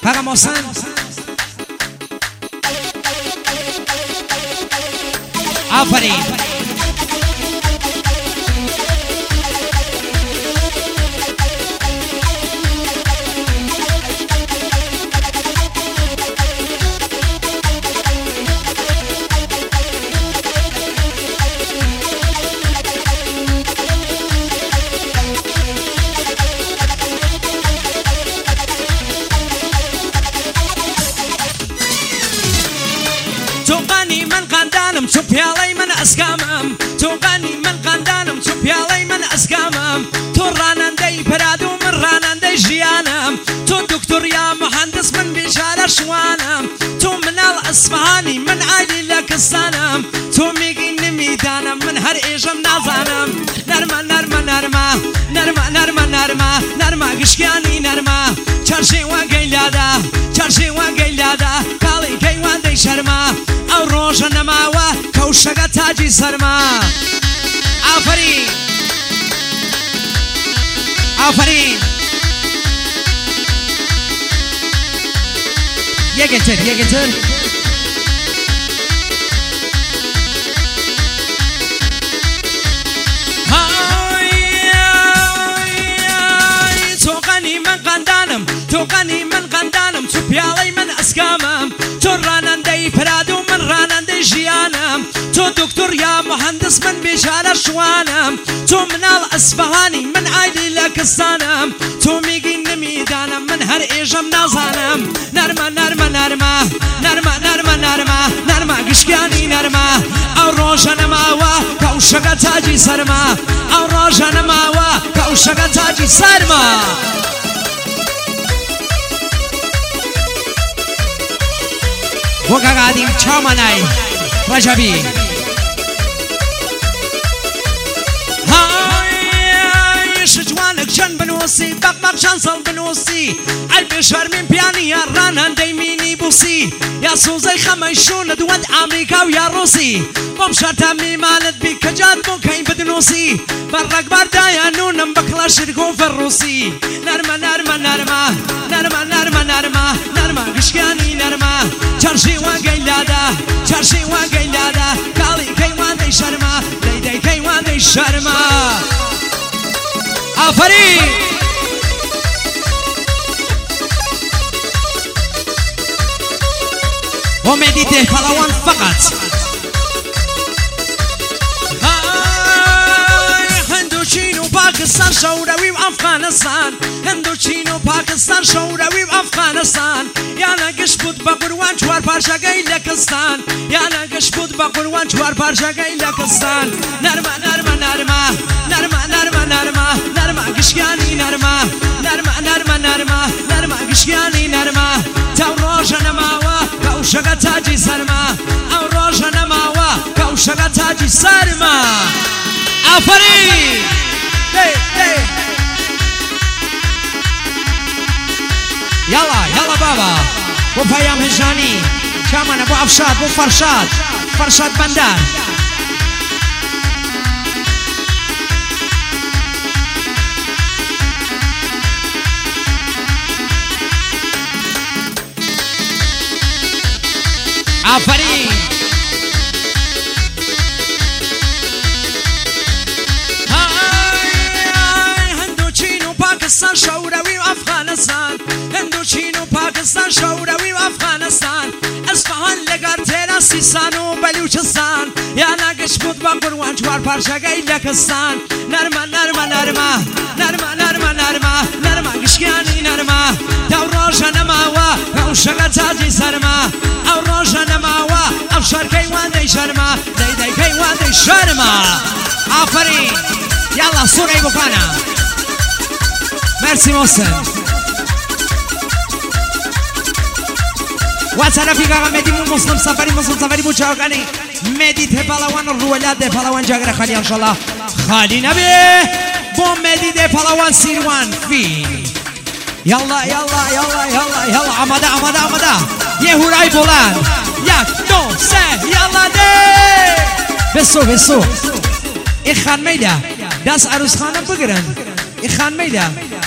فقط محسن آفرین تو پیاڵەی من ئەسکامم تو غەنی من قەندانم تو پیاڵەی من ئەسکامم تو ڕانەندەی پەراد و من ڕانەندەی ژیانم تو دکتۆر یا مهندس من بیچارە شوانم تو مناڵ ئەسفهانی من عالی لە کستانم تو میگی نمیدانم من هەر ئێژەم نازانم نەرمە نەرمە نەرمە نەرمە نەرمە نەرمە نەرمە گشکیانی نەرمە چەرشێ وەگەی لادا چەرشێ وەگەی لادا کاڵی کەی وەندەی شەرمە ئەو ڕۆژە نەماوە کەوشەکە تاجی سەرما ئافرین ئافرین یەکێتر یەکێتر تۆ غەنی من قەندانم تۆ غەنی من قەندانم تو پیاڵەی من ئەسکامم تۆ ڕانەندەی پەراد و من ڕانەندەی ژیانم تۆ دکتۆر یا مهندس من بیچارە شوانم تۆ مناڵ ئەسفهانی من عایلی لە کستانم تۆ میگی نمیدانم من هەر ئێژەم نازانم نەرمە نەرمە نەرمە نەرمە نەرمە نەرمە نەرمە گشکیانی نەرمە ئەو ڕۆژە نەماوە کەوشەکە تاجی سەرما ئەو ڕۆژە نەماوە کەوشەکە تاجی سەرما وەکە قادیم چاومەنای ڕەجەبی شجوانك جن بنوسي بقمق شنصل بنوسي عيب شرمين بياني يا رانان دايميني بوسي يا سوزي خميشون دواد امريكا ويا روسي بمشارتا ميمالت بيك جاد ممكن بدنوسي برق بردايا نونم بكلا شركو في الروسي نرمى نرمى نرمى نرمى نرمى نرمى نرمى قشكاني نرمى چرشي وقيلادا چرشي وقيلادا قالي كيوان دي شرما دي دي كيوان دي شرما آفرین ومدی ده پهلوان فقط هندوچین و پاکستان شوروی و افغانستان هندوچین و پاکستان شوروی و افغانستان یانا گشت بود با قروان چوار پارچگی لکستان یانا گشت بود با قروان چوار پارچگی لکستان نرمه نرمه نرمه نرمه نرمه نرمه نرمه گشکیانی نرمه نرمه نرمه نرمه نرمه گشکیانی نرمه تاو روژه نماوه کەوشەکە تاجی سەرما ئەو ڕۆژە نەماوە کەوشەکە تاجی سەرما ئافرین یاڵا یاڵا بابا بۆ پەیام هێژانی چامانە بۆ ئەفشاد بۆ فەرشاد فەرشاد بەندار آفرین هندوچین و پاکستان شوروی و افغانستان هندوچین و پاکستان شوروی و افغانستان اصفهان لەگەر تێرە سیستان و بەلوچستان یانا گشت بود بە قوروان چوار پارچەگەی لەکستان نەرمە نەرمە نەرمە نەرمە نەرمە نەرمە نەرمە گشکیانی نەرمە دەو ڕۆژە نەماوە کەوشەکە تاجی سەرما ئەو ڕۆژە نەماوە ئەو شەرکەی وانەی شەرما دەیدەیکەی وانەی شەرما ئافرین یاڵا سوڕەی بکانە مرسی محسن واتە رەفیقا مێدی مسلم سەفەری بوو چاوەکانی مێدی تێ پەڵەوان ڕووەلات دێ پەڵەوان جاگرە خالی ئەنشەڵا خالی نەبێ بۆ مێدی دێ پەڵەوان سیروان فین یاڵا یاڵا یاڵا یاڵا یاڵا ئامادە ئامادە ئامادە یە هورای بۆڵان یەک دۆ سێ یاڵا دێ بێسۆ بێسۆ ئێ خانمەیدا دەست عەروسخانە بگرن ئێ خانمەیدا